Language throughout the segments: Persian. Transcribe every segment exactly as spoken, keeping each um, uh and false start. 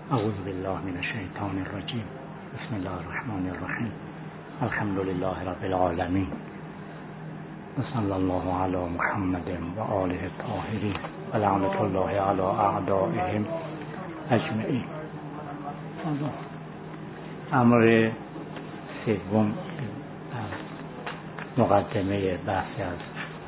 اعوذ بالله من الشیطان الرجیم. بسم الله الرحمن الرحیم. الحمد لله رب العالمین و صلی الله علی محمد و آله الطاهرین و لعنت الله علی اعدائهم اجمعین. امر سوم مقدمه بحث از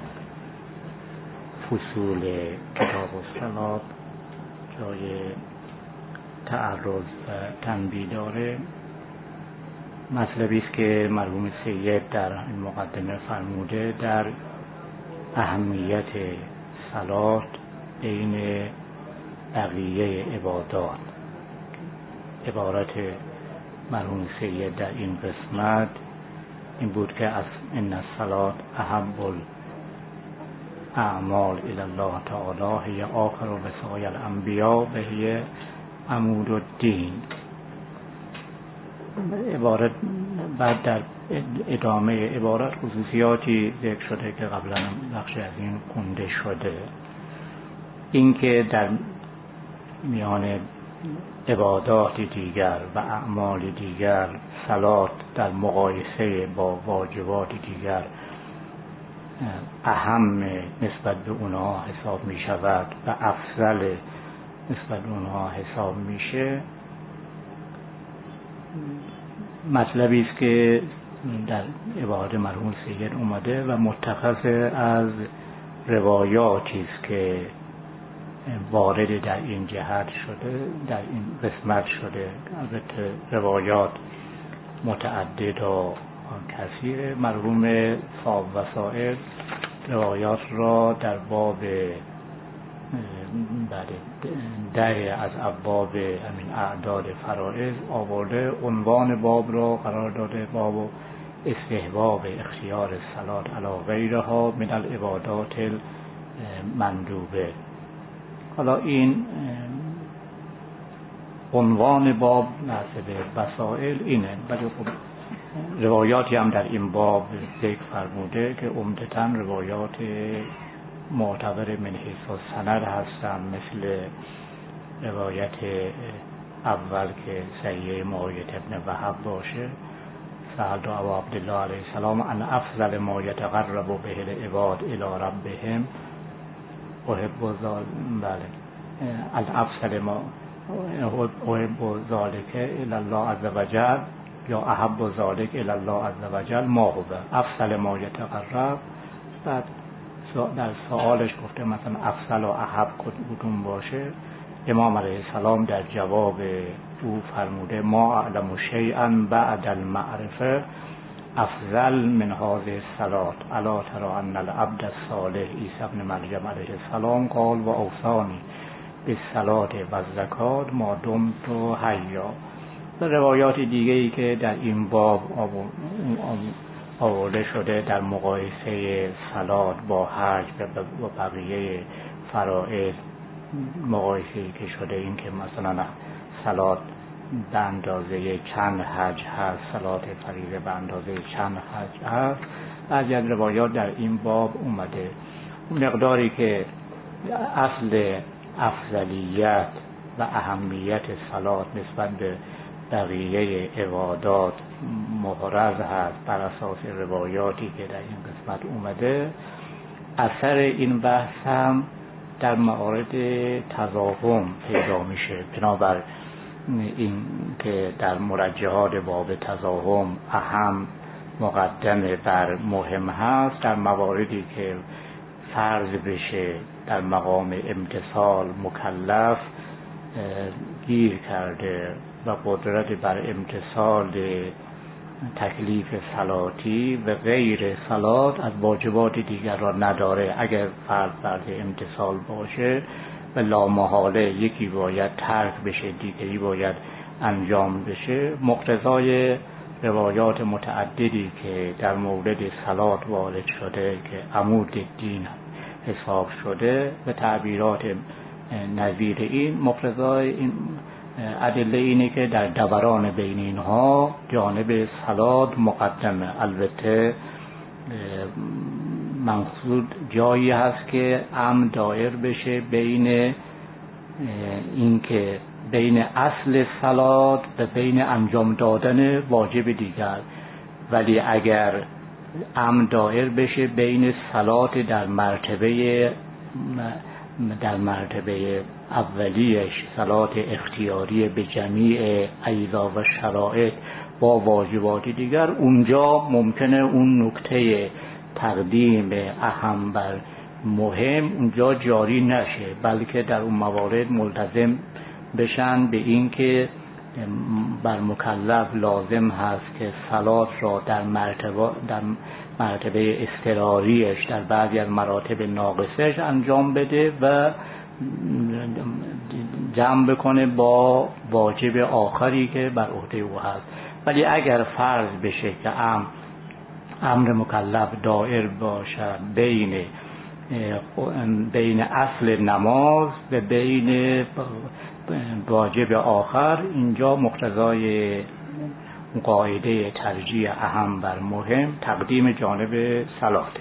فصول کتاب الصلات جای تعرض و تنبیه داره. مطلبی است که مرحوم سید در این مقدمه فرموده در اهمیت صلات بین بقیه عبادات. عبارت مرحوم سید در این قسمت این بود که از ان الصلات احب الاعمال الی الله تعالی هی آخر وصای الانبیاء و هی عمود الدین. عبارت بعد در ادامه عبارت خصوصیاتی ذکر شده که قبلا بخش از این خونده شده. اینکه در میان عبادات دیگر و اعمال دیگر صلات در مقایسه با واجبات دیگر اهم نسبت به اونها حساب می شود و افضل نسبت به اونها حساب میشه، مطلبی است که در عبارت مرحوم سید اومده و متخذ از روایاتی است که وارد در این جهت شده، در این قسمت شده. البته روایات متعدد و کثیر. مرحوم صاحب وسائل روایات را در باب ده از ابواب همین اعداد فرائض آورده. عنوان باب را قرار داده باب استحباب اختیار الصلات علی غیرها من العبادات المندوبه. حالا این عنوان باب نسبه وسائل اینه، ولی خب روایاتی هم در این باب ذکر فرموده که عمدتاً روایات معتبر من حیث السند هستن، مثل روایت اول که صحیح معاویه ابن وهب باشه، سألت ابا عبدالله علیه السلام ان افضل ما یتقرب به العباد الی ربهم احب ذلک بله الافضل ما احب ذلک الی الله عز وجل یا احب ذلک الی الله عز وجل ما هو افضل ما یتقرب. بعد در سوالش گفته مثلا افضل و احب کدوم باشه. امام علیه السلام در جواب او فرموده ما اعلم شیئا بعد المعرفه افضل من هذه الصلات الا ترى ان العبد الصالح عیسی ابن مریم علیه السلام قال و اوصانی بالصلاه و الزکات ما دمت حیا. روایات دیگه ای که در این باب آورده شده در مقایسه صلات با حج و بقیه فرائض مقایسه‌ای که شده، این که مثلا صلات به اندازه چند حج هست، صلات فریضه به اندازه چند حج هست. بعضی از روایات در این باب اومده. اون مقداری که اصل افضلیت و اهمیت صلات نسبت به بقیه عبادات محرز هست بر اساس روایاتی که در این قسمت اومده. اثر این بحث هم در موارد تضاهم پیدا میشه، بنابر این که در مرجحات باب تضاهم اهم مقدم بر مهم هست. در مواردی که فرض بشه در مقام امتثال مکلف گیر کرده و قدرت بر امتثال تکلیف صلاتی و غیر صلات از واجبات دیگر را نداره. اگر فرض فرض امتثال باشه و لامحاله یکی باید ترک بشه، دیگری باید انجام بشه. مقتضای روایات متعددی که در مورد صلات وارد شده که عمود دین حساب شده و تعبیرات نظیر این، مقتضای این ادله اینه که در دوران بین اینها جانب صلات مقدمه. البته مقصود جایی هست که امن دایر بشه بین این که بین اصل صلات و بین انجام دادن واجب دیگر. ولی اگر امر دایر بشه بین صلات در مرتبه در مرتبه اولیش، صلات اختیاری به جمیع اجزا و شرایط با واجبات دیگر، اونجا ممکنه اون نکته تقدیم اهم بر مهم اونجا جاری نشه، بلکه در اون موارد ملتزم بشن به این که بر مکلف لازم هست که صلات را در مرتبه در مرتبه اضطراریش، در بعضی از مراتب ناقصش انجام بده و جمع بکنه با واجب آخری که بر عهده او هست. ولی اگر فرض بشه که امر امر مکلف دایر باشه بین بین اصل نماز و بین واجب آخر، اینجا مقتضای قاعده ترجیح اهم بر مهم تقدیم جانب صلاته.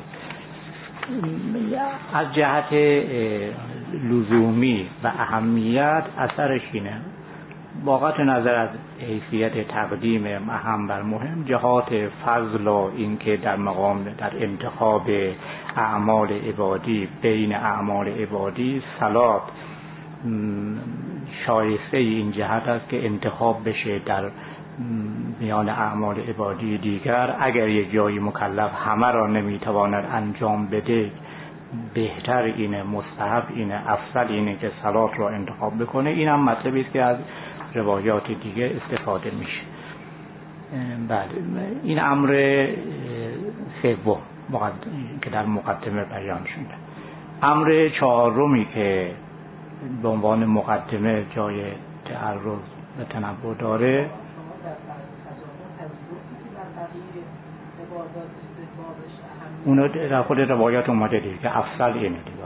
از جهت لزومی و اهمیت اثرش اینه، واقعا نظر از حیثیت تقدیم اهم بر مهم، جهات فضل و این که در مقام در انتخاب اعمال عبادی بین اعمال عبادی صلات شایسته این جهت است که انتخاب بشه در میان اعمال عبادی دیگر. اگر یک جایی مکلف همه را نمیتواند انجام بده، بهتر اینه، مستحب اینه، افضل اینه که صلات را انتخاب بکنه. این هم مطلبی است که از روایات دیگه استفاده میشه. بله، این امر سوم که در مقدمه بیان شده. امر چهارمی که به عنوان مقدمه جای تعرض و تنبه داره، اونو در خود روایات اومده دیگه که افضل اینه دیگه.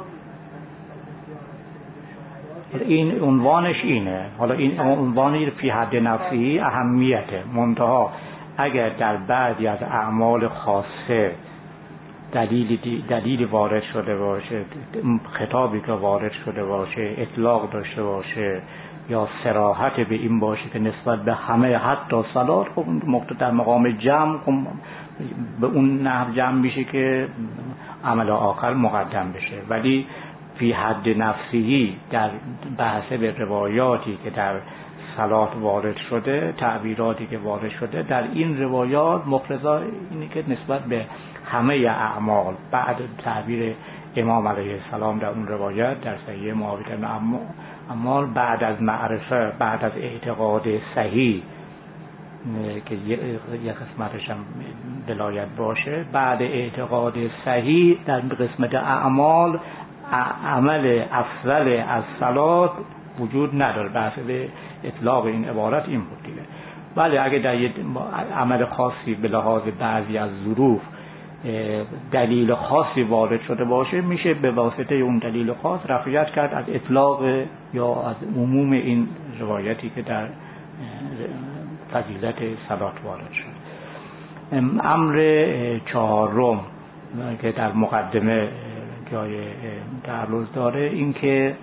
این عنوانش اینه. حالا این عنوانی فی حد نفسی اهمیته، منتها اگر در بعضی از اعمال خاصه دلیل دلیل وارد شده باشه، خطابی که وارد شده باشه اطلاق داشته باشه یا صراحت به این باشه که نسبت به همه حتی صلات، خب مقتضی در مقام جمع به اون نحو جمع میشه که عمل آخر مقدم بشه. ولی فی حد نفسی در بحث به روایاتی که در صلات وارد شده، تعبیراتی که وارد شده در این روایات، مقتضی اینه که نسبت به همه اعمال بعد تعبیر امام علیه السلام در اون روایت در صحیح معاویه بن عمار، بعد از معرفه، بعد از اعتقاد صحیح که یک قسمتش هم ولایت باشه، بعد اعتقاد صحیح در قسمت اعمال عمل افضل از صلات وجود نداره. بحث به اطلاق این عبارت این بود دیگه. ولی اگه در یک عمل خاصی به لحاظ بعضی از ظروف دلیل خاصی وارد شده باشه، میشه به واسطه اون دلیل خاص رفعیت کرد از اطلاق یا از عموم این روایتی که در فضیلت صلات وارد شد. امر چهارم که در مقدمه جای تعرض داره این که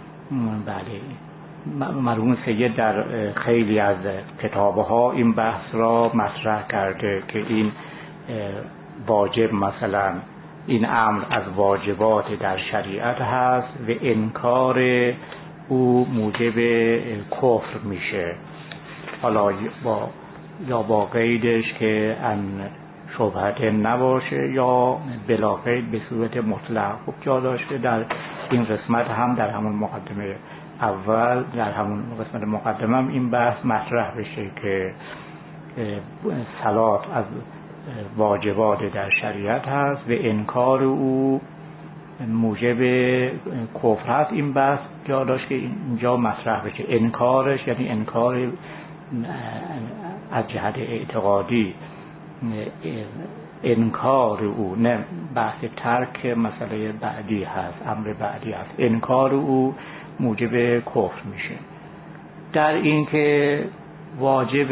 بله، مرحوم سید در خیلی از کتابها این بحث را مطرح کرده که این واجب، مثلا این امر از واجبات در شریعت هست و انکار او موجب کفر میشه، حالا با یا با قیدش که ان شبهت نباشه یا بلا قید به صورت مطلق. خب جا داشته در این قسمت هم در همون مقدمه اول، در همون قسمت مقدمه هم این بحث مطرح بشه که صلات از واجبات در شریعت هست و انکار او موجب کفر هست. این بحث جا داشت که اینجا مطرح بشه. انکارش یعنی انکار از جهت اعتقادی، انکار او، نه بحث ترک مسئله بعدی هست، امر بعدی هست. انکار او موجب کفر میشه. در این که واجب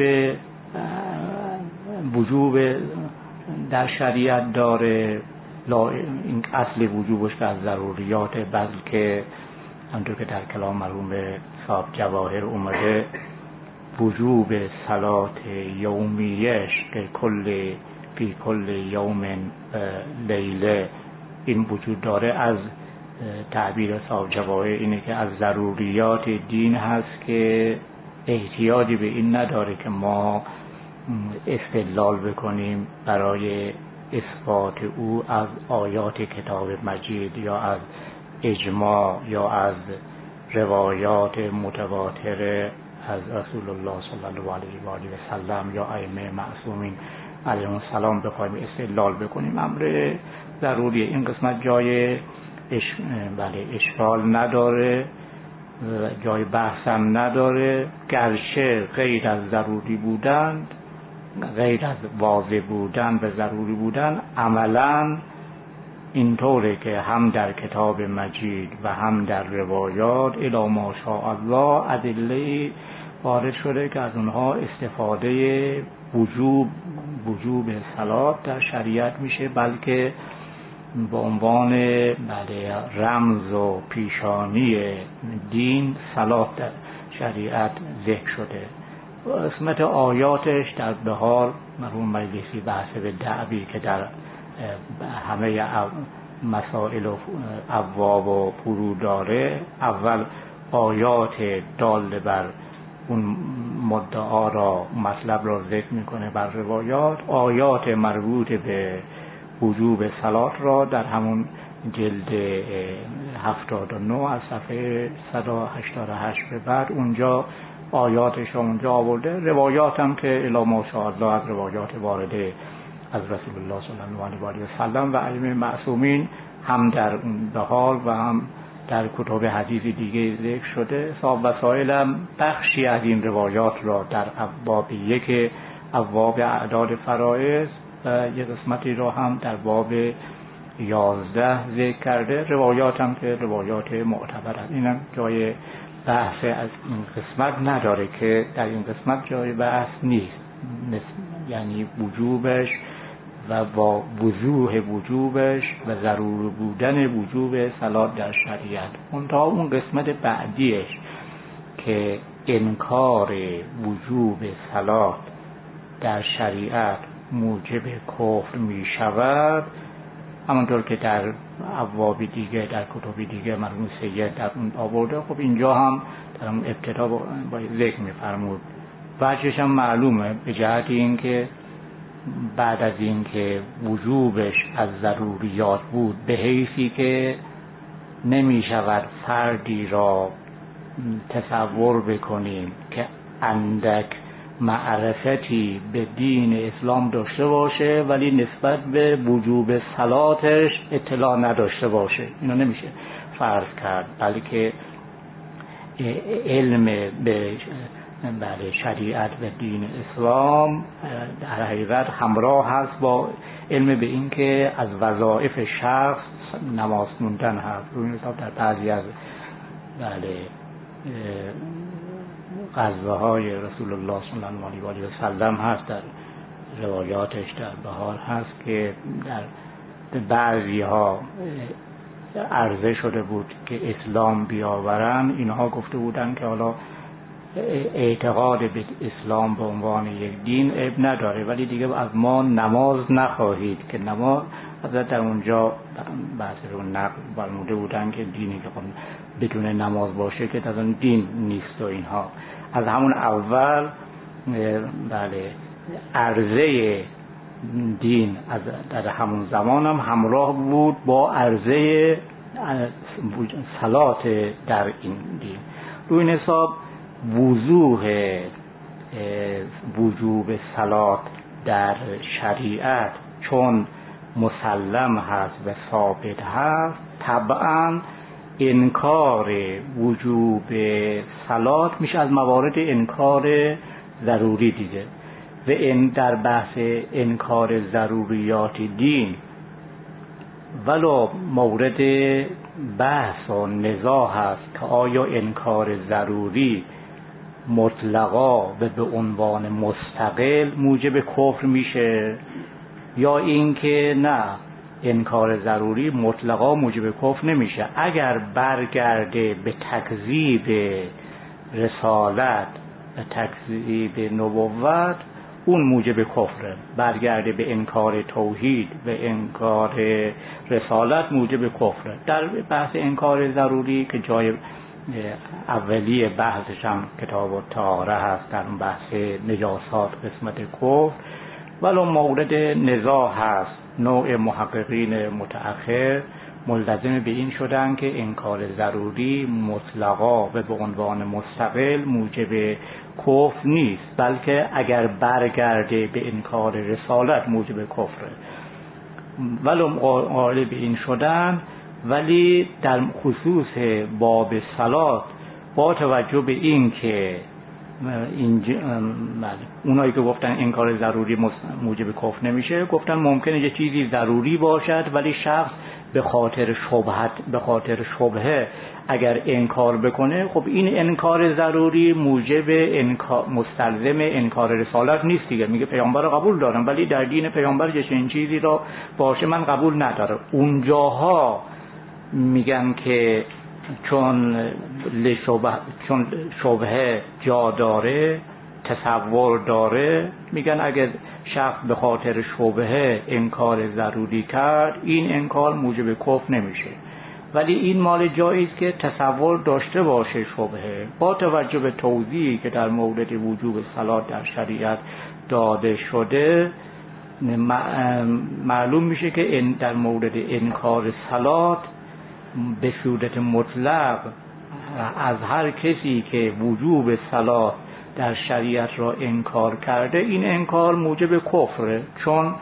وجوب در شریعت داره، این اصل وجوبش که از ضروریات، بلکه همونطور که در کلام مرحوم صاحب جواهر اومده وجوب صلات یومیش که کل فی کل یوم لیله این وجود داره. از تعبیر صاحب جواهر اینه که از ضروریات دین هست که احتیاجی به این نداره که ما استدلال بکنیم برای اثبات او از آیات کتاب مجید یا از اجماع یا از روایات متواتر از رسول الله صلی الله علیه و آله و سلم یا ائمه معصومین علیهم السلام بخوایم استدلال بکنیم. امر ضروریه. این قسمت جای اش... بله اشکال نداره، جای بحثم نداره، گرچه غیر از ضروری بودن، غیر از واضح بودن و ضروری بودن عملاً اینطوره که هم در کتاب مجید و هم در روایات الی ما شاء الله ادله وارد شده که از اونها استفاده وجوب وجوب صلات در شریعت میشه، بلکه به عنوان بله رمز و پیشانی دین صلات در شریعت ذکر شده. قسمت آیاتش در بهار مرحوم مجلسی بحث به دعوی که در همه مسائل و ابواب و فرو داره، اول آیات دال بر اون مدعا را مطلب را ذکر میکنه بر روایات، آیات مربوط به وجوب صلات را در همون جلد هفتاد و نه از صفحه صد و هشتاد و هشت به بعد اونجا آیاتش اونجا آورده. روایات هم که الی ما شاء الله از روایات وارده از رسول الله صلی الله علیه و آله و سلم و ائمه معصومین هم در بهار و هم در کتب حدیث دیگه ذکر شده. صاحب وسائل هم بخشی از این روایات را در ابواب یک ابواب اعداد فرائض و یک قسمتی را هم در باب یازده ذکر کرده. روایات هم که روایات معتبر است. اینم جای بحث از این قسمت نداره که در این قسمت جای بحث نیست، یعنی وجوبش و با وضوح وجوبش و ضرور بودن وجوب صلات در شریعت. منتها اون قسمت بعدیش که انکار وجوب صلات در شریعت موجب کفر می شود، همونطور که در ابواب دیگه در کتب دیگه مرحوم سید در اون آورده. خب اینجا هم در اون ابتدا با ذکر می فرمود. وجهش هم معلومه به جهت این که بعد از این که وجوبش از ضروریات بود به حیثی که نمی شود فردی را تصور بکنیم که اندک معرفتی به دین اسلام داشته باشه ولی نسبت به وجوب صلاتش اطلاع نداشته باشه. اینو نمیشه فرض کرد، بلکه علم به بله شریعت و دین اسلام در حقیقت همراه هست با علم به این که از وظایف شخص نماز خوندن هست. روی این حساب در بعضی از بله غزوه های رسول الله صلی الله علیه و آله و سلم هست، در روایاتش در بهار هست که در بعضی ها عرضه شده بود که اسلام بیاورن. اینها گفته بودن که حالا اعتقاد به اسلام به عنوان یک دین عیب نداره، ولی دیگه از ما نماز نخواهید که نماز حضرت در اونجا بعضی رو نقل فرموده بودن که دینی که بدون نماز باشه که از اون دین نیست و اینها. از همون اول بله عرضه دین از در همون زمان هم همراه بود با عرضه صلات در این دین. روی این حساب وضوح وجوب صلات در شریعت چون مسلم هست و ثابت هست، طبعا انکار وجوب صلات میشه از موارد انکار ضروری دیده. و این در بحث انکار ضروریات دین ولو مورد بحث و نزاع هست که آیا انکار ضروری مطلقا و به عنوان مستقل موجب کفر میشه یا اینکه نه انکار ضروری مطلقا موجب کفر نمیشه. اگر برگرده به تکذیب رسالت و تکذیب نبوت اون موجب کفره. برگرده به انکار توحید و انکار رسالت موجب کفره. در بحث انکار ضروری که جای اولی بحثش هم کتاب الطهاره هست، در اون بحث نجاسات قسمت کفر، ولو مورد نزاع هست. نوع محققین متأخر ملتزم به این شدن که انکار ضروری مطلقا و به عنوان مستقل موجب کفر نیست، بلکه اگر برگرده به انکار رسالت موجب کفره. ولو قائل به این شدن، ولی در خصوص باب صلات با توجه به این که اونایی که گفتن انکار ضروری موجب کفر نمیشه، گفتن ممکنه یه چیزی ضروری باشد ولی شخص به خاطر شبهت به خاطر شبهه اگر انکار بکنه، خب این انکار ضروری موجب انکار مستلزم انکار رسالت نیست دیگه. میگه پیامبر رو قبول دارم ولی در دین پیامبر یه چنین چیزی را باشه من قبول ندارم. اونجاها میگن که چون لشبه چون شبهه جا داره، تصور داره، میگن اگر شخص به خاطر شبهه انکار ضروری کرد این انکار موجب کفر نمیشه. ولی این مال جاییست که تصور داشته باشه شبهه. با توجه به توضیحی که در مورد وجوب صلات در شریعت داده شده معلوم میشه که در مورد انکار صلات به صورت مطلق از هر کسی که وجوب صلات در شریعت را انکار کرده این انکار موجب کفره، چون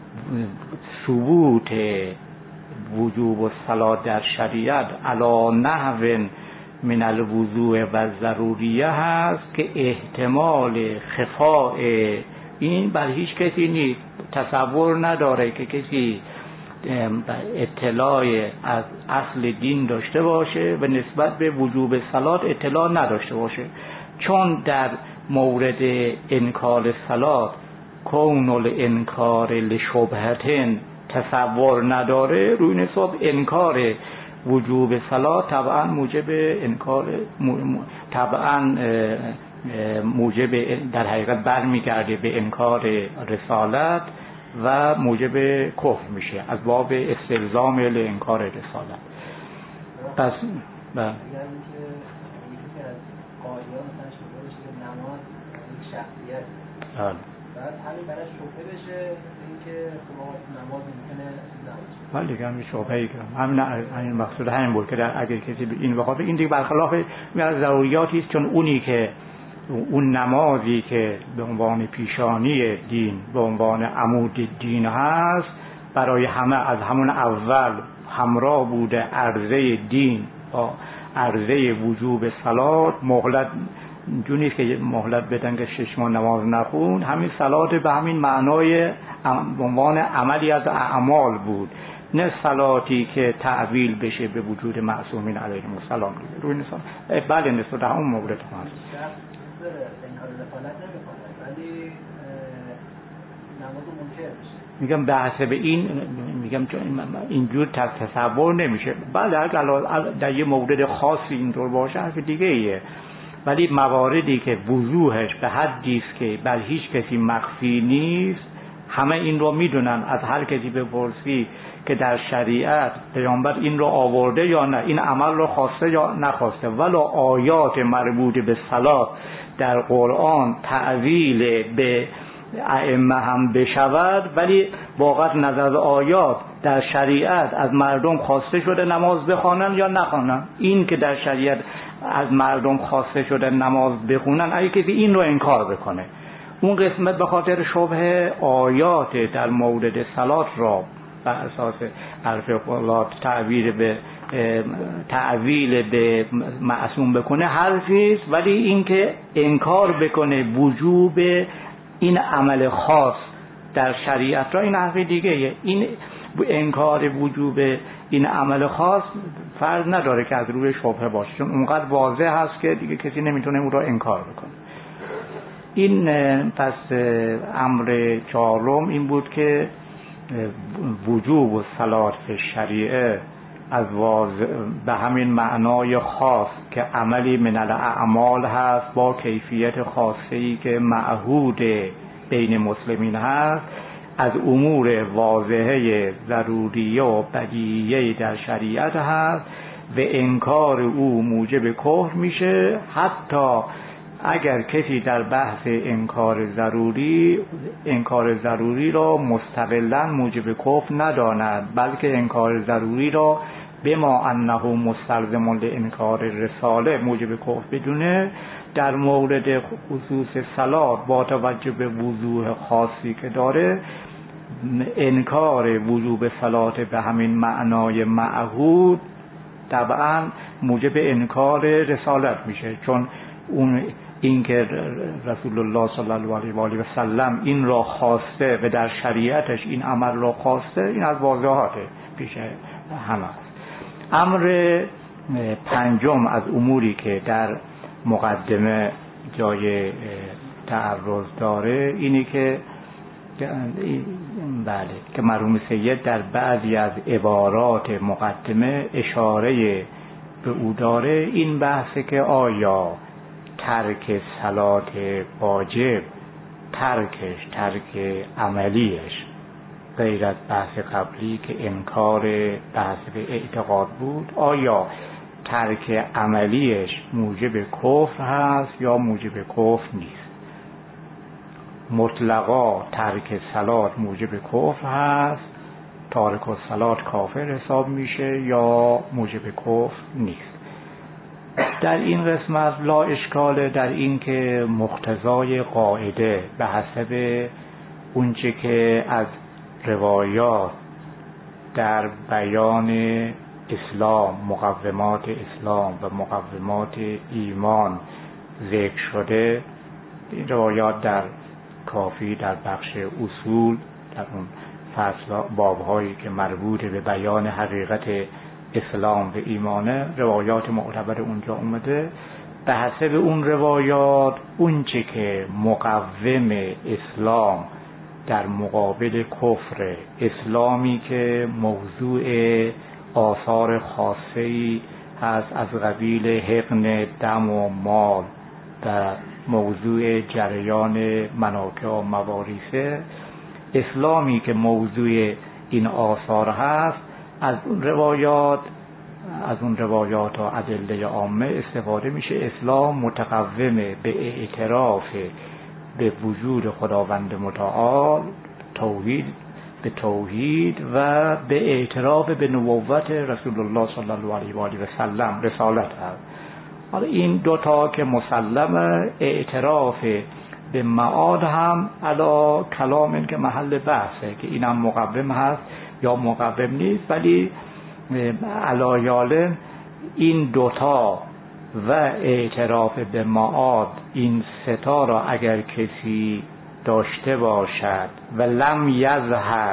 ثبوت وجوب الصلات در شریعت علی نحو من الوضوء و ضروریه هست که احتمال خفاء این بر هیچ کسی نیست. تصور نداره که کسی اطلاع از اصل دین داشته باشه و نسبت به وجوب صلات اطلاع نداشته باشه، چون در مورد انکار صلات کون الانکار لشبهتن تصور نداره، روی نسبت انکار وجوب صلات طبعا موجب انکار طبعا موجب در حقیقت برمیگرده به انکار رسالت و موجب کفر میشه از باب استلزام انکار رسالت. پس با یعنی که یکی از قاعده‌ها مثلا شده باشه که نماز یک شخصیت بعد همین براش شبهه بشه اینکه نماز ممکنه نباشه. ولی دیگه همین شبهه‌ای که همین همین مقصود همین بود که در اگر کسی به این بخواد این دیگه برخلاف از ضروریاتی است، چون اونی که اون نمازی که به عنوان پیشانی دین به عنوان عمود دین هست برای همه از همون اول همراه بوده عرضه دین با عرضه وجوب صلات. مهلت جونیست که مهلت بدن که شش ماه نماز نخون، همین صلات به همین معنای به عنوان عملی از اعمال بود، نه صلاتی که تعویل بشه به وجود معصومین علیهم السلام. روی نسان بله نسبت همون مورد هست میگم بحث به این میگم چون اینجور تصور نمیشه. بله اگر در یه مورد خاصی اینطور باشه حرف دیگه ایه، ولی مواردی که وضوحش به حدی است که بر هیچ کسی مخفی نیست، همه این رو میدونن. از هر کسی بپرسی که در شریعت پیامبر این رو آورده یا نه، این عمل رو خواسته یا نخواسته، ولی آیات مربوط به صلات در قرآن تعویل به ائمه هم بشود، ولی واقعا نظر آیات در شریعت از مردم خواسته شده نماز بخوانن یا نخوانن. این که در شریعت از مردم خواسته شده نماز بخونن، اگه کسی این رو انکار بکنه اون قسمت به خاطر شبه آیات در مورد صلات را بر اساس حرف قولات تعبیر به تعویل به معصوم بکنه حرفی است، ولی این که انکار بکنه وجوب این عمل خاص در شریعت را این حرف دیگه. این انکار وجوب این عمل خاص فرض نداره که از روی شبهه باشه، چون اونقدر واضح هست که دیگه کسی نمیتونه اون را انکار بکنه. این پس امر چهارم این بود که وجوب و صلات فی شریعه از واضح به همین معنای خاص که عملی من الاعمال هست با کیفیت خاصی که معهود بین مسلمین هست، از امور واضحه ضروریه و بدیهی در شریعت هست و انکار او موجب کفر میشه، حتی اگر کسی در بحث انکار ضروری انکار ضروری را مستقلا موجب کفر نداند، بلکه انکار ضروری را بما انه مستلزم لانکار رساله موجب کفر بدونه. در مورد خصوص صلات با توجه به وضوح خاصی که داره، انکار وجوب صلات به همین معنای معهود طبعا موجب انکار رسالت میشه، چون اون این که رسول الله صلی الله علیه و آله و سلم این را خواسته و در شریعتش این عمل را خواسته، این از واضحات پیش همه است. امر پنجم از اموری که در مقدمه جای تعرض داره اینی که بله که مرحوم سید در بعضی از عبارات مقدمه اشاره به او داره، این بحثه که آیا ترک صلات واجب، ترکش ترک عملیش غیر از بحث قبلی که انکار بحث به اعتقاد بود، آیا ترک عملیش موجب کفر هست یا موجب کفر نیست؟ مطلقا ترک صلات موجب کفر هست، تارک الصلات کافر حساب میشه یا موجب کفر نیست؟ در این قسمت لا اشکال در این که مقتضای قاعده به حسب اونچه که از روایات در بیان اسلام، مقومات اسلام و مقومات ایمان ذکر شده، این روایات در کافی در بخش اصول در اون فصل بابهایی که مربوط به بیان حقیقت اسلام و ایمانه، روایات معتبر اونجا اومده. به حسب اون روایات اونچه که مقوم اسلام در مقابل کفر، اسلامی که موضوع آثار خاصه‌ای هست از قبیل حقن دم و مال و موضوع جریان منافع و مواریث، اسلامی که موضوع این آثار هست، از اون روایات از اون روایات و ادله عامه استفاده میشه. اسلام متقوم به اعتراف به وجود خداوند متعال، توحید به توحید و به اعتراف به نبوت رسول الله صلی الله علیه و آله و سلم، رسالت هست. حالا این دوتا که مسلمه، اعتراف به معاد هم علا کلام این که محل بحثه که اینم مقوم هست یا مقوم نیست، ولی علایال این دوتا و اعتراف به معاد، این ستا را اگر کسی داشته باشد و لم یظهر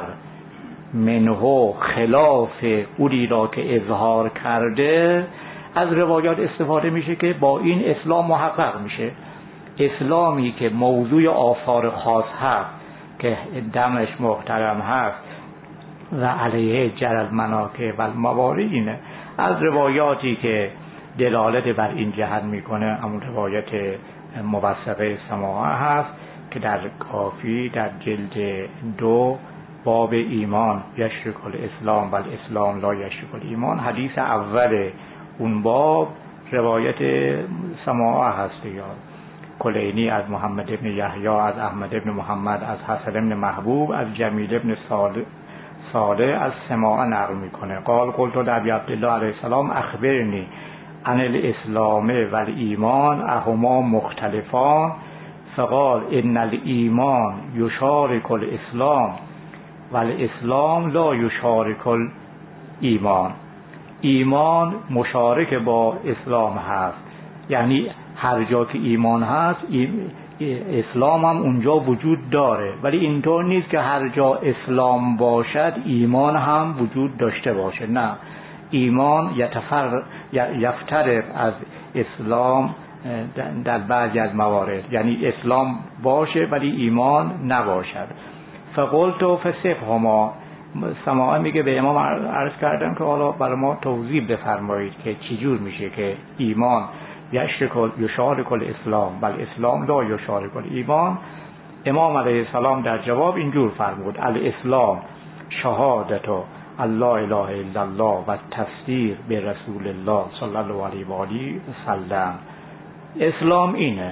منه خلاف اولی را که اظهار کرده، از روایات استفاده میشه که با این اسلام محقق میشه. اسلامی که موضوع آثار خاص هست که دمش محترم هست و علیه جرل مناکه و الموارینه، از روایاتی که دلالت بر این جهت میکنه همون روایت موثقه سماعه هست که در کافی در جلد دو باب ایمان یشرک الاسلام و الاسلام لا یشرک الایمان، حدیث اول اون باب روایت سماعه هست یا کلینی از محمد ابن یحیی، از احمد ابن محمد، از حسن ابن محبوب، از جمیل ابن صالح صالح از سماعه نقل میکنه. قال قلت لابی عبدالله علیه السلام اخبرنی عن الاسلام و الایمان اهما مختلفان، فقال ان الایمان یشارک الاسلام و الاسلام لا یشارک الایمان. ایمان مشارک با اسلام هست، یعنی هر جا که ایمان هست اسلام هم اونجا وجود داره، ولی اینطور نیست که هر جا اسلام باشد ایمان هم وجود داشته باشه. نه، ایمان یتفر یفترق از اسلام در بعضی از موارد، یعنی اسلام باشه ولی ایمان نباشد. فقلت فصفهما، سماعه میگه به امام عرض کردم که حالا برای ما توضیح بفرمایید که چجور میشه که ایمان یشرک و یشارک الاسلام بل اسلام لا یشارک الایمان. امام علیه السلام در جواب اینجور فرمود: الاسلام شهادت الله اله الا الله و تصدیق به رسول الله صلی الله علیه و آله و سلم. اسلام اینه: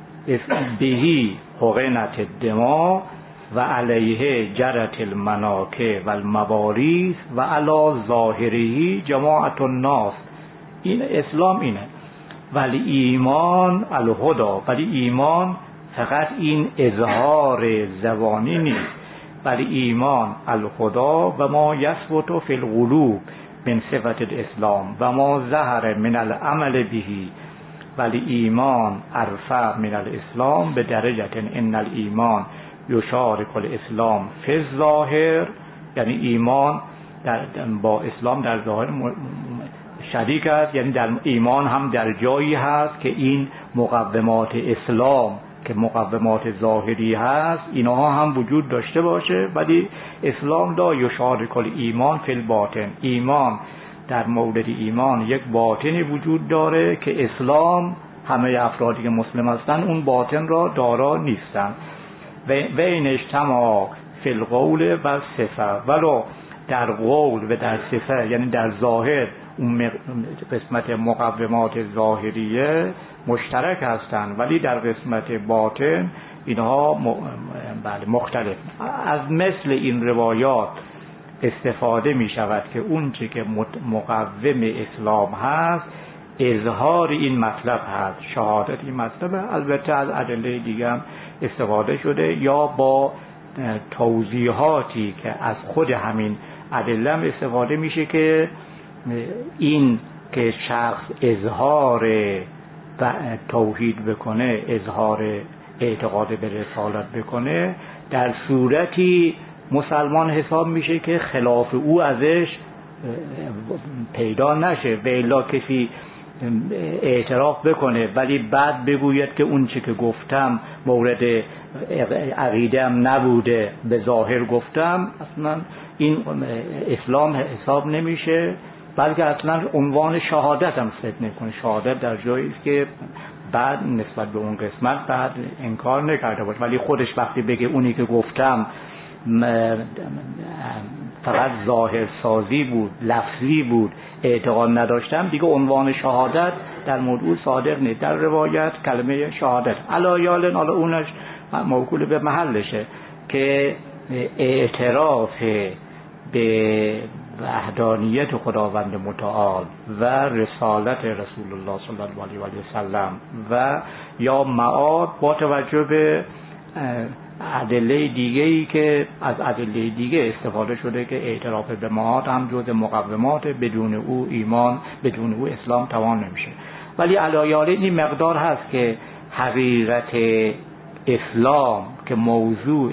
بهی حقنت الدماء و علیه جرت المناکه و المواریث و علی ظاهره جماعت الناس. این اسلام اینه. ولی ایمان الهدا، ولی ایمان فقط این اظهار زبانی نیست، ولی ایمان الهدا و ما یثبت فی القلوب من صفت الاسلام و ما ظهر من العمل بهی. ولی ایمان ارفع من الاسلام به درجه ان الایمان یشارک الاسلام فی الظاهر، یعنی ایمان در با اسلام در ظاهر شریک است، یعنی در ایمان هم در جایی هست که این مقومات اسلام که مقومات ظاهری هست اینها هم وجود داشته باشه. ولی اسلام لا یشارک الایمان فی الباطن، ایمان در مورد ایمان یک باطنی وجود داره که اسلام همه افرادی که مسلم هستند اون باطن را دارا نیستند. و این اجتماع فی القول و صفه، ولو در قول و در صفه یعنی در ظاهر اون قسمت مقومات ظاهریه مشترک هستند، ولی در قسمت باطن اینها بله مختلف. از مثل این روایات استفاده می شود که اون چی که مقوم اسلام هست اظهار این مطلب هست، شهادت این مطلب. البته از ادله دیگه هم استفاده شده یا با توضیحاتی که از خود همین ادله هم استفاده میشه که این که شخص اظهار و توحید بکنه، اظهار اعتقاد به رسالت بکنه، در صورتی مسلمان حساب میشه که خلاف او ازش پیدا نشه. و الا کسی اعتراف بکنه ولی بعد بگوید که اون چی که گفتم مورد عقیده‌ام نبوده، به ظاهر گفتم، اصلا این اسلام حساب نمیشه، بلکه اصلا عنوان شهادت هم ست نکنه. شهادت در جایی است که بعد نسبت به اون قسمت بعد انکار نکرده باشه، ولی خودش وقتی بگه اونی که گفتم فقط ظاهر سازی بود، لفظی بود، اعتقاد نداشتم، دیگه عنوان شهادت در مورد او صادق نیست. در روایت کلمه شهادت علایال حالا اونش موکول به محلشه که اعتراف به وحدانیت خداوند متعال و رسالت رسول الله صلی الله علیه و سلم و یا معاد با توجه به ادله دیگه‌ای که از ادله دیگه استفاده شده که اعتراف به معاد هم جزء مقومات، بدون او ایمان، بدون او اسلام توان نمیشه. ولی علایال این مقدار هست که حقیقت اسلام که موضوع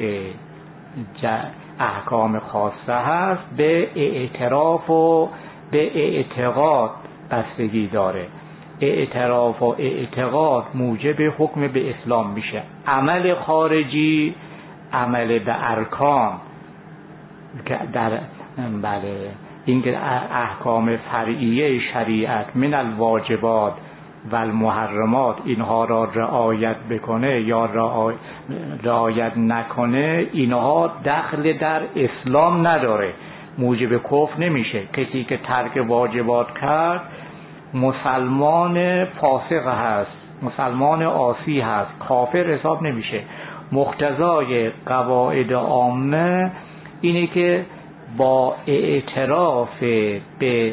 احکام خاصه هست به اعتراف و به اعتقاد بستگی داره. اعتراف و اعتقاد موجب حکم به اسلام میشه. عمل خارجی عمل به ارکان که در بله این که احکام فرعیه شریعت من الواجبات و المحرمات اینها را رعایت بکنه یا رعایت نکنه، اینها دخل در اسلام نداره، موجب کفر نمیشه. کسی که ترک واجبات کرد مسلمان فاسق هست، مسلمان عاصی هست، کافر حساب نمیشه. مقتضای قواعد عامه اینه که با اعتراف به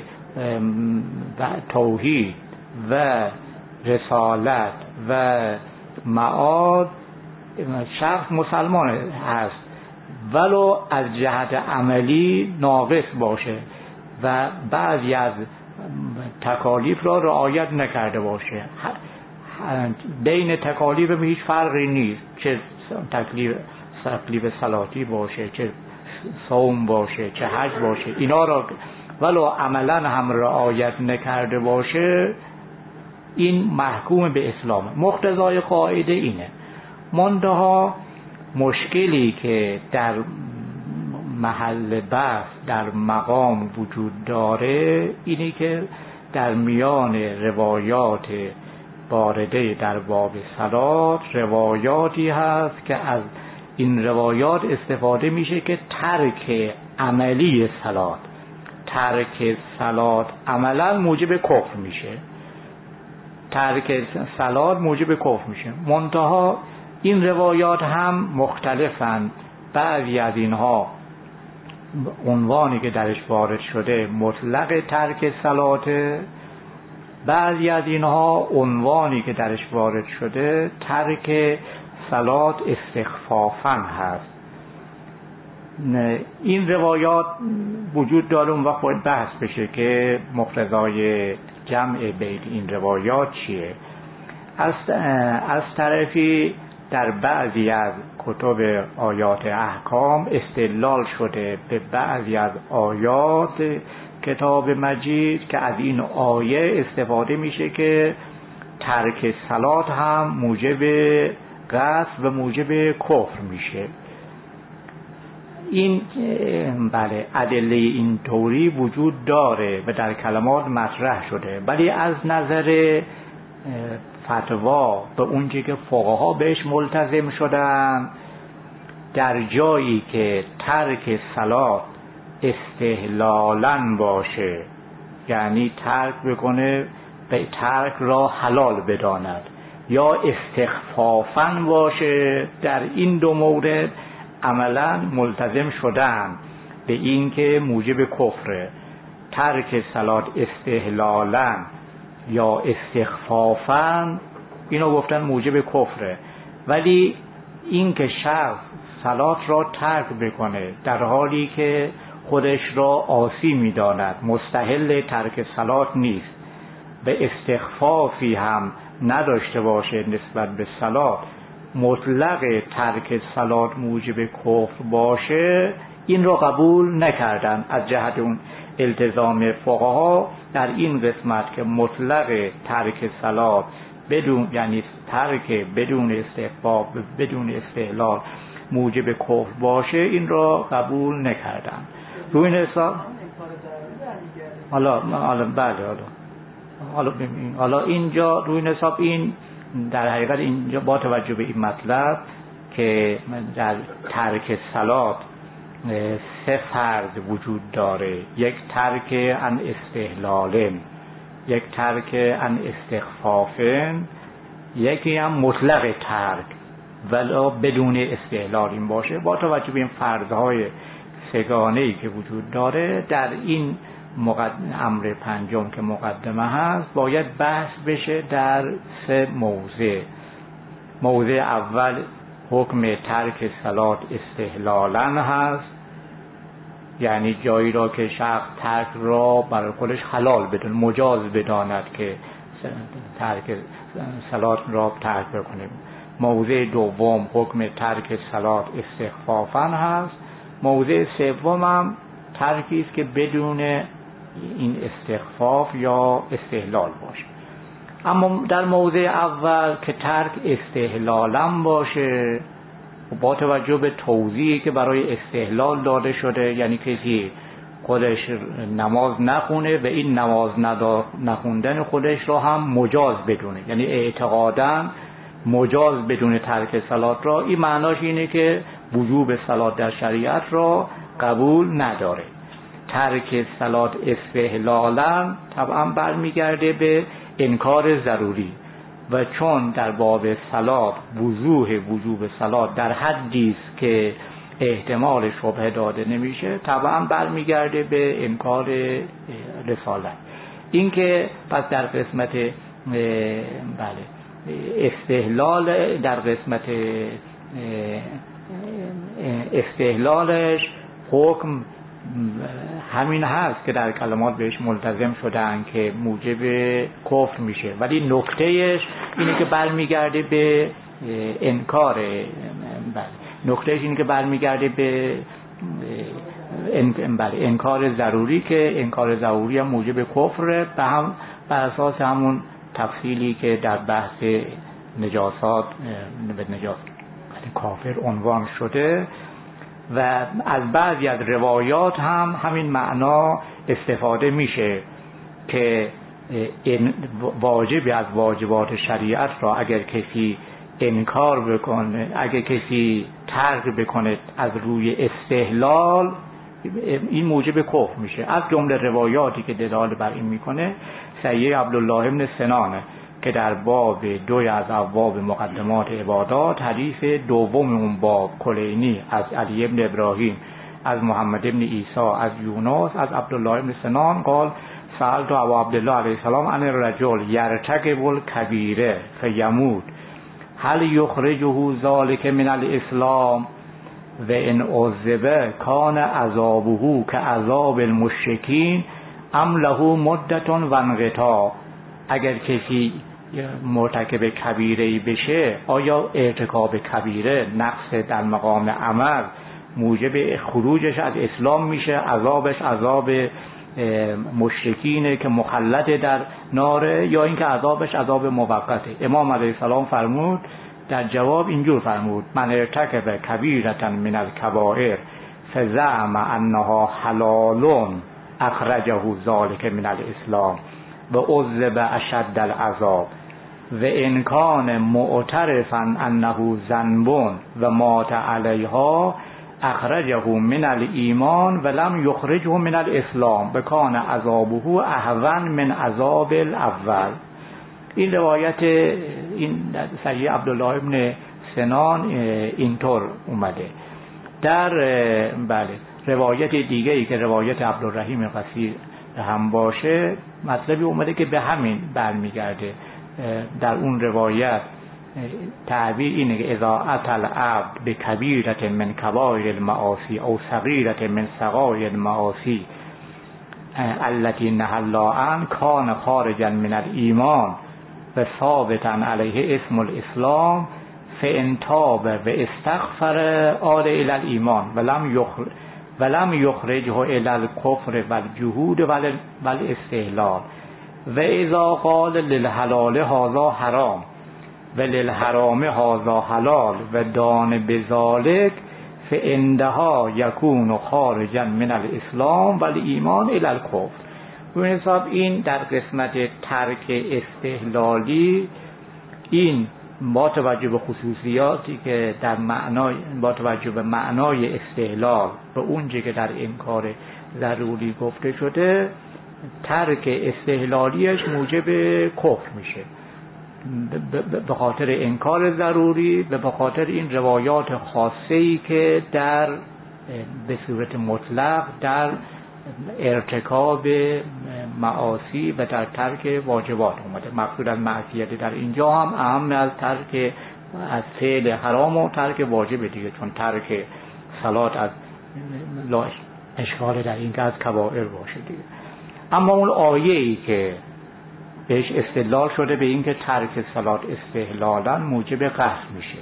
توحید و رسالت و معاد شخص مسلمان هست ولو از جهت عملی ناقص باشه و بعضی از تکالیف را رعایت نکرده باشه. بین تکالیف هم هیچ فرقی نیست، چه تکلیف تکلیف صلاتی باشه، چه صوم باشه، چه حج باشه، اینا را ولو عملا هم رعایت نکرده باشه این محکوم به اسلام. مقتضای قاعده اینه. منتها مشکلی که در محل بحث در مقام وجود داره اینه که در میان روایات وارده در باب صلات روایاتی هست که از این روایات استفاده میشه که ترک عملی صلات ترک صلات عملا موجب کفر میشه، ترک صلات موجب کفر میشه. منتها این روایات هم مختلفن، بعضی از اینها عنوانی که درش وارد شده مطلق ترک صلاته، بعضی از اینها عنوانی که درش وارد شده ترک صلات استخفافاً هست. این روایات وجود داره، اون وقت باید بحث بشه که مقتضای جمع بین این روایات چیه. از از طرفی در بعضی از کتب آیات احکام استدلال شده به بعضی از آیات کتاب مجید که از این آیه استفاده میشه که ترک صلات هم موجب قصد و موجب کفر میشه. این بله ادله این طوری وجود داره و در کلمات مطرح شده، ولی از نظر فتوا به اونچه که فقها بهش ملتزم شدن، در جایی که ترک صلات استحلالاً باشه، یعنی ترک بکنه به ترک را حلال بداند، یا استخفافاً باشه، در این دو مورد عملاً ملتزم شدن به این که موجب کفره. ترک صلات استحلالاً یا استخفافاً اینو گفتن موجب کفره، ولی این که شخص صلات را ترک بکنه در حالی که خودش را عاصی می‌داند، مستحل ترک صلات نیست، به استخفافی هم نداشته باشه نسبت به صلات، مطلق ترک صلات موجب کفر باشه، این را قبول نکردن از جهت اون التزام فقها در این قسمت که مطلق ترک صلات بدون، یعنی ترک بدون استخفاف بدون استحلال موجب کفر باشه، این را قبول نکردن. روی این حساب حالا حالا بله حالا حالا ببین حالا اینجا روی این حساب این در حقیقت اینجا با توجه به این مطلب که در ترک صلات سه فرض وجود داره، یک ترک عن استحلالن، یک ترک عن استخفافن، یکی هم مطلق ترک ولی بدون استحلال این باشه. با توجه به این فرضهای سگانه‌ای که وجود داره در این مقدم امر پنجم که مقدمه هست باید بحث بشه در سه موضع. موضع اول حکم ترک صلات استحلالاً هست، یعنی جایی را که شخص ترک را برای خودش حلال بدون مجاز بداند که ترک صلات را ترک بکنه. موضع دوم حکم ترک صلات استخفافاً هست. موضع سوم هم ترکی است که بدون این استخفاف یا استحلال باشه. اما در موضع اول که ترک استحلالاً باشه، با توجه به توضیحی که برای استحلال داده شده، یعنی کسی خودش نماز نخونه و این نماز نخوندن خودش را هم مجاز بدونه، یعنی اعتقاداً مجاز بدون ترک صلات را، این معناش اینه که وجوب صلات در شریعت را قبول نداره. ترک صلات استحلالاً طبعا برمیگرده به انکار ضروری، و چون در باب صلات وضوح وجوب صلات در حدی است که احتمال شبهه داده نمیشه، طبعا برمیگرده به انکار رسالت. این که پس در قسمت بله استحلال در قسمت استحلالش حکم همین هست که در کلمات بهش ملتزم شدن که موجب کفر میشه، ولی نکتهش اینه که برمیگرده به انکار نکتهش اینه که برمیگرده به انکار ضروری، که انکار ضروری هم موجب کفره، به هم بر اساس همون تفصیلی که در بحث نجاسات به نجاست کافر عنوان شده. و از بعضی از روایات هم همین معنا استفاده میشه که این واجبی از واجبات شریعت را اگر کسی انکار بکنه، اگر کسی ترک بکنه از روی استحلال، این موجب کفر میشه. از جمله روایاتی که دلالت بر این میکنه سید عبدالله ابن سنانه که در باب دوی از ابواب مقدمات عبادات حدیث دوم اون باب کلینی از علی ابن ابراهیم از محمد ابن عیسی از یونس از عبدالله ابن سنان قال سألت ابو عبدالله علیه السلام عن الرجل یرتکب الکبیره فیموت هل یخرجه ذلک من الاسلام و ان عذب کان عذابه که عذاب المشرکین ام له مدت و انقطاع. اگر کسی مرتکب کبیره بشه آیا ارتکاب کبیره نقص در مقام عمل موجب خروجش از اسلام میشه، عذابش عذاب مشرکینه که مخلد در ناره، یا اینکه عذابش عذاب موقته؟ امام علیه السلام فرمود در جواب اینجور فرمود من ارتکب کبیرة من الکبائر فزعم انها حلال اخرجه ذلک من الاسلام و عذب اشد العذاب و ان کان معترفا انه ذنب و مات علیها اخرجه من الایمان و لم یخرجه من الاسلام بکان عذابه اهون من عذاب الاول. این روایت این سید عبدالله ابن سنان اینطور اومده. در بله روایت دیگه ای که روایت عبدالرحیم قصیر هم باشه مطلبی اومده که به همین برمیگرده. در اون روایت تعبیر اینه که اذا اتى العبد بکبیرة من کبائر المعاصی او صغیرة من صغائر المعاصی التي نهى الله عنها کان خارجا من الایمان و ثابتا علیه اسم الاسلام فان تاب و استغفر عاد الى الایمان ولم یخرج ولم یخرجه الى الكفر والجحود والاستحلال و اذا قال للحلال هذا حرام و للحرام هذا حلال و دان بذلك فعندها یکون خارجا من الاسلام والایمان الى الكفر. به حساب این در قسمت ترک استحلالی این با توجه به خصوصیاتی که در معنای با توجه به معنای استحلال و اونچه که در انکار ضروری گفته شده ترک استحلالیش موجب کفر میشه به خاطر انکار ضروری و به خاطر این روایات خاصه‌ای که در به صورت مطلق در ارتکاب معاصی و در ترک واجبات اومده. مقصود از معصیت در اینجا هم اهم از ترک از فعل حرام و ترک واجب دیگه، چون ترک صلات از لا اشکال در این که از کبائر باشه دیگه. اما اون آیه‌ای که بهش استدلال شده به این که ترک صلات استحلالا موجب قحط میشه،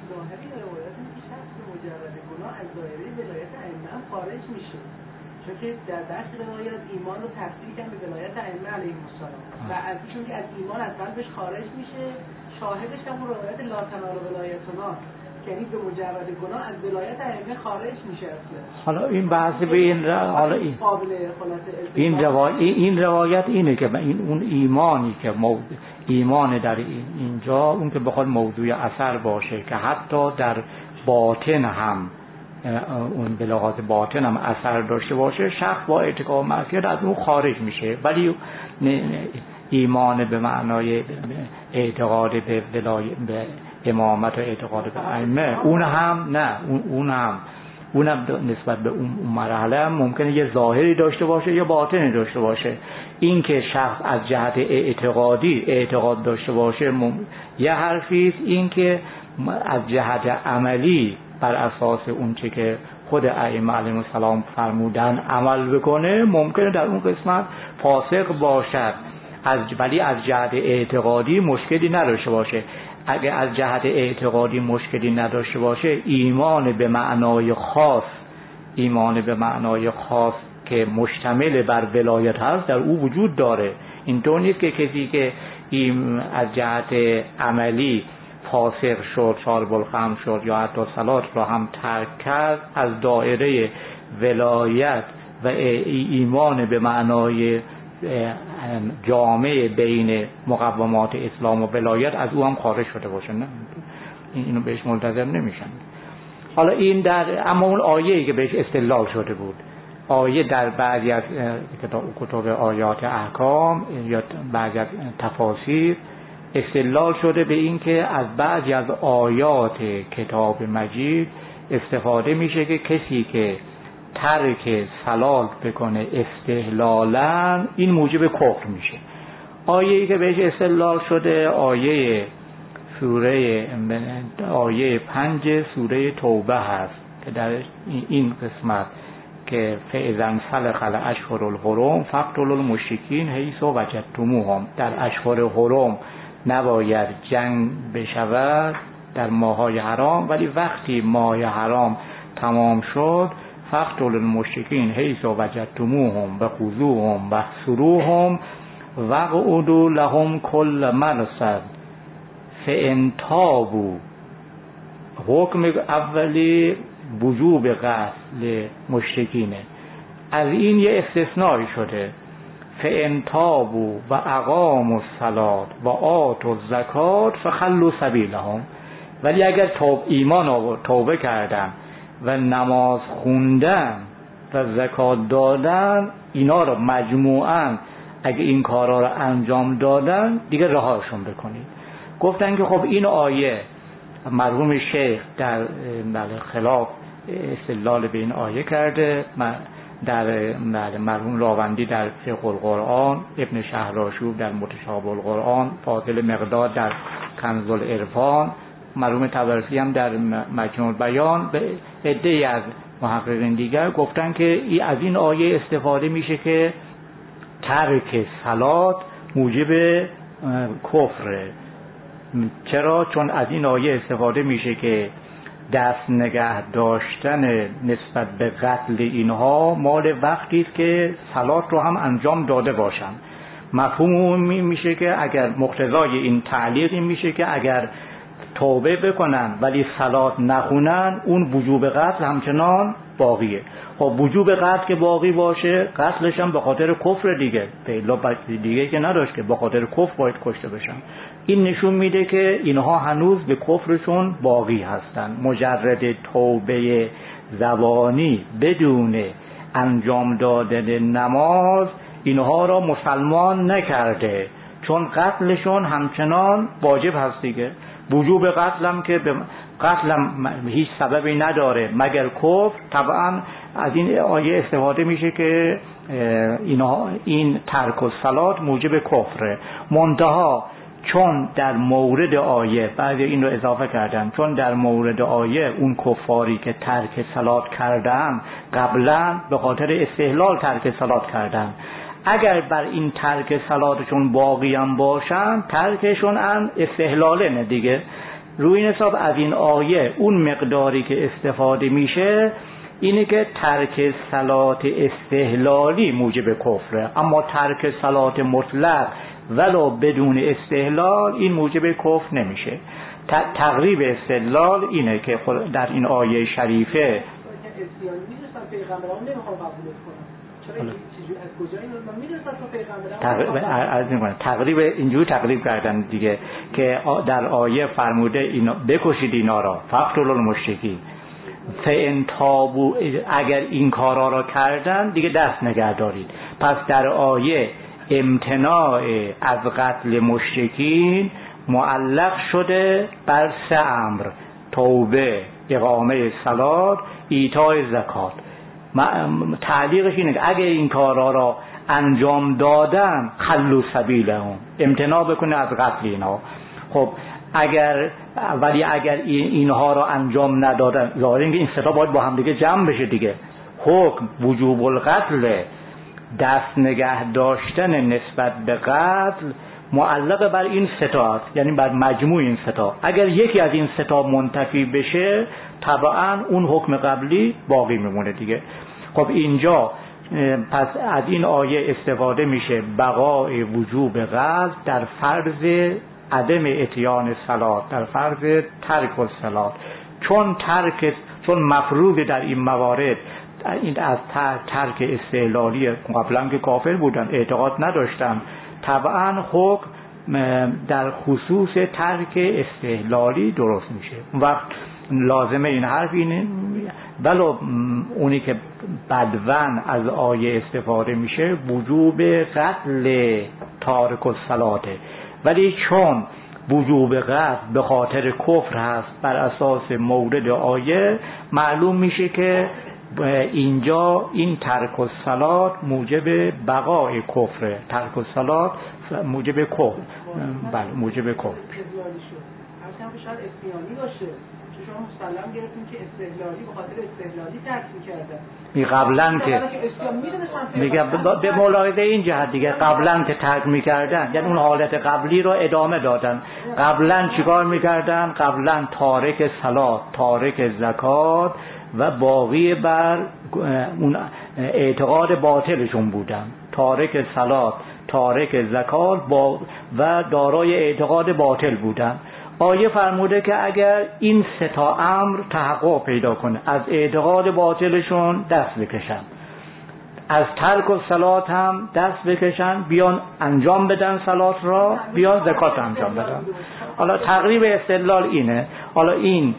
چون که در دست روایت ایمان رو تفسیر کردن به ولایت ائمه علیهم السلام و از چون که از ایمان از قلبش خارج میشه، شاهدش هم روایت لا تنال ولایتنا، یعنی به مجرد گناه از ولایت ائمه خارج میشه اصلا. حالا این بحث به این را... حالا این این روایت این روایت اینه که این اون ایمانی که موضوع ایمان در این اینجا اون که بخواد موضوع اثر باشه که حتی در باطن هم اون به لحاظ باطن هم اثر داشته باشه، شخص با ارتکاب معصیت از اون خارج میشه. ولی ایمان به معنای اعتقاد به ولایت به امامت و اعتقاد به ائمه اون هم نه اون اون هم اونم نسبت به اون مرحله هم ممکنه یه ظاهری داشته باشه یا باطنی داشته باشه. این که شخص از جهت اعتقادی اعتقاد داشته باشه مم... یه حرفی است، این که از جهت عملی بر اساس اون چه که خود ائمه علیهم السلام فرمودن عمل بکنه ممکنه در اون قسمت فاسق باشد، از ولی از جهت اعتقادی مشکلی نداشته باشه. اگه از جهت اعتقادی مشکلی نداشته باشه، ایمان به معنای خاص ایمان به معنای خاص که مشتمل بر ولایت هست در او وجود داره. اینطور نیست که کسی که این از جهت عملی فاسق شد، شارب الخمر شد یا حتی صلات را هم ترک کرد، از دایره ولایت و ایمان به معنای جامع بین مقومات اسلام و ولایت از او هم خارج شده باشه. نه اینو بهش ملتزم نمیشن. حالا این در اما اون آیه‌ای که بهش استدلال شده بود، آیه در بعضی از کتاب آیات احکام یا بعضی از تفاسیر استدلال شده به این که از بعضی از آیات کتاب مجید استفاده میشه که کسی که ترک صلات بکنه استحلالاً این موجب کفر میشه. آیه‌ای که بهش استدلال شده آیه سوره آیه پنج سوره توبه هست که در این قسمت که فاذا انسلخ الاشهر الحرم فاقتلوا المشرکین حیث وجدتموهم، در اشهر حرم نباید جنگ بشود در ماه‌های حرام، ولی وقتی ماه حرام تمام شد فاقتلوا المشرکین حیث وجدتموهم وخذوهم واحصروهم واقعدوا لهم کل مرصد فإن تابوا. حکم اولی وجوب قتل مشرکینه، از این یه استثنایی شده فإن تابوا و اقاموا الصلاة و آتوا الزکات فخلوا سبیلهم. ولی اگر توب ایمان و توبه کردن و نماز خوندن و زکات دادن، اینا رو مجموعاً اگه این کارا رو انجام دادن دیگه رهاشون بکنید. گفتن که خب این آیه مرحوم شیخ در خلاف استدلال به این آیه کرده، در مرحوم راوندی در فقه القرآن، ابن شهرآشوب در متشابه القرآن، فاضل مقداد در کنز العرفان، مرحوم طبرسی هم در مجموع البیان، به عده‌ای از محققین دیگر گفتن که از این آیه استفاده میشه که ترک صلات موجب کفره. چرا؟ چون از این آیه استفاده میشه که دست نگه داشتن نسبت به قتل اینها مال وقتی است که صلات رو هم انجام داده باشن. مفهوم میشه که اگر مقتضای این تعلیق این میشه که اگر توبه بکنن ولی صلات نخونن، اون وجوب قتل همچنان باقیه. خب وجوب قتل که باقی باشه، قتلش هم به خاطر کفر دیگه، پیلا دیگه که نداشت که به خاطر کفر باید کشته بشن. این نشون میده که اینها هنوز به کفرشون باقی هستن. مجرد توبه زبانی بدون انجام دادن نماز اینها را مسلمان نکرده، چون قتلشون همچنان واجب هست دیگه. وجوب قتلم که به قتلم هیچ سببی نداره مگر کفر، طبعا از این آیه استفاده میشه که اینها این ترک الصلات موجب کفره. منتها چون در مورد آیه بعد این رو اضافه کردن، چون در مورد آیه اون کفاری که ترک صلات کردن قبلا به خاطر استحلال ترک صلات کردن، اگر بر این ترک صلاتشون باقی هم باشن، ترکشون هم استحلاله نه دیگه. روی این حساب از این آیه اون مقداری که استفاده میشه اینه که ترک صلات استحلالی موجب کفره، اما ترک صلات مطلق ولو بدون استحلال این موجب کفر نمیشه. تقریب استدلال اینه که در این آیه شریفه تقریب اینجوری تقریب کردن دیگه که در آیه فرموده اینا بکشید اینا را، فقتلوا المشرکین، فإن تابوا، اگر این کارا را کردن دیگه دست نگه دارید. پس در آیه امتناع از قتل مشرکین معلق شده بر سه امر: توبه، اقامه صلات، ایتاء زکات. تعلیقش اینه که اگر این کارا را انجام دادن خلوا سبیلهم، امتناع بکنه از قتل اینا. خب اگر ولی اگر اینها را انجام ندادن، ظاهر اینکه این ستا باید با هم دیگه جمع بشه دیگه. حکم وجوب القتل، دست نگه داشتن نسبت به قتل معلق بر این ستا است، یعنی بر مجموع این ستا. اگر یکی از این ستا منتفی بشه طبعا اون حکم قبلی باقی میمونه دیگه. خب اینجا پس از این آیه استفاده میشه بقای وجوب قتل در فرض عدم اتیان صلات، در فرض ترک الصلات، چون ترک چون مفروض در این موارد این از ترک استحلالی قبلا که کافر بودن اعتقاد نداشتن، طبعا حکم در خصوص ترک استحلالی درست میشه. اون وقت لازمه این حرف اینه ولو اونی که بدون از آیه استفاده میشه وجوب قتل تارک الصلاته، ولی چون وجوب قتل به خاطر کفر هست بر اساس مورد آیه، معلوم میشه که اینجا این ترک الصلات موجب بقای کفره، ترک الصلات موجب کفر، بله موجب کفر. شاید استیانی باشه، شما مسلم گرفتیم که استحلالی به خاطر استحلالی ترک می‌کردن. می قبلا که میگه به ملاحظه این جهت دیگه قبلا که ترک می‌کردن یعنی اون حالت قبلی رو ادامه دادن. قبلا چیکار می‌کردن؟ قبلا تارک صلات، تارک زکات و باقی بر اون اعتقاد باطلشون بودن. تارک صلات، تارک زکات با و دارای اعتقاد باطل بودن. آیه فرموده که اگر این سه تا امر تحقق پیدا کنه، از اعتقاد باطلشون دست بکشن، از ترک الصلات هم دست بکشن، بیان انجام بدن صلات را، بیان زکات انجام بدن. حالا تقریب استدلال اینه. حالا این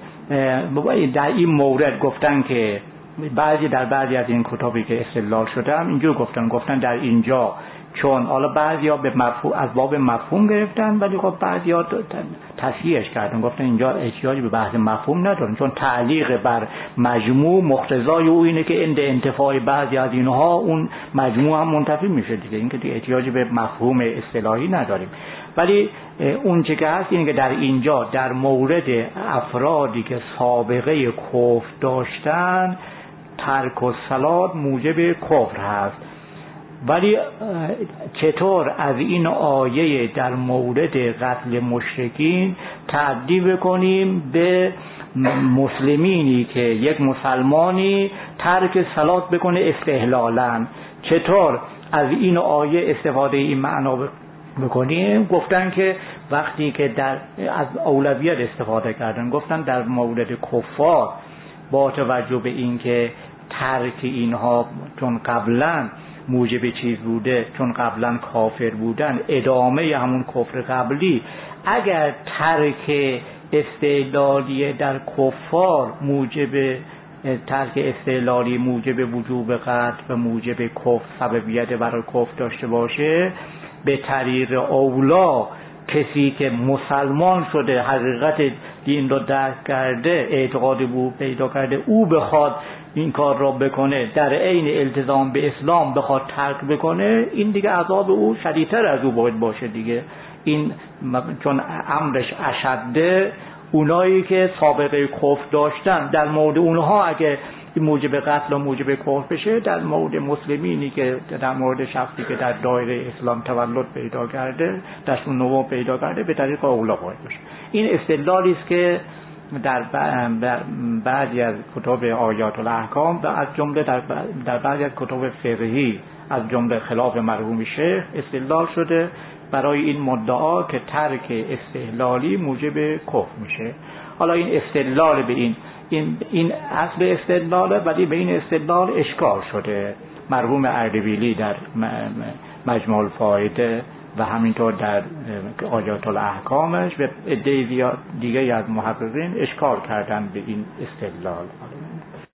در این مورد گفتن که بعضی در بعضی از این کتابی که استدلال شدن اینجور گفتن گفتن در اینجا چون حالا بعضیا به مفهوم از باب مفهوم گرفتن، ولی خب بعضیا تصحیحش کردن گفتن اینجا احتیاجی به بحث مفهوم ندارن، چون تعلیق بر مجموع مقتضای او اینه که اند انتفاع بعضی از اینها اون مجموع هم منتفی میشه دیگه، این که دیگه احتیاجی به مفهوم اصطلاحی نداریم. ولی اون چه که هست اینه که در اینجا در مورد افرادی که سابقه کفر داشتن ترک الصلات موجب کفر هست. ولی چطور از این آیه در مورد قتل مشرکین تعدی بکنیم به مسلمینی که یک مسلمانی ترک صلات بکنه استحلالاً، چطور از این آیه استفاده این معنا بکنیم؟ گفتن که وقتی که در از اولویت استفاده کردن، گفتن در مورد کفار با توجه به این که ترک اینها چون قبلا موجب چیز بوده، چون قبلا کافر بودن، ادامه همون کفر قبلی، اگر ترک استحلالی در کفار موجب ترک استحلالی موجب وجوب قتل و موجب کفر سببیت برای کفر داشته باشه، به طریق اولا کسی که مسلمان شده حقیقت دین رو درک کرده اعتقادی بود پیدا کرده او بخواد این کار را بکنه، در عین التزام به اسلام بخواد ترک بکنه، این دیگه عذاب او شدیدتر از او باید باشه دیگه. این چون امرش اشده، اونایی که سابقه کفر داشتن در مورد اونها اگه موجب قتل و موجب کفر بشه، در مورد مسلمینی که در مورد شخصی که در دایره اسلام تولد پیدا کرده، دستون نوو پیدا کرده، به طریق اولا باید باشه. این استدلالی است که در بعضی از کتاب آیات الاحکام و از جمله در در بعضی از کتاب فقهی از جمله خلاف مرحوم شیخ استدلال شده برای این مدعا که ترک استحلالی موجب کفر میشه. حالا این استدلال به این این این اصل استدلاله، ولی به این استدلال اشکال شده. مرحوم اردبیلی در مجموع الفائده و همینطور در آیات الاحکامش و عده دیگه از محققین اشکال کردن به این استدلال.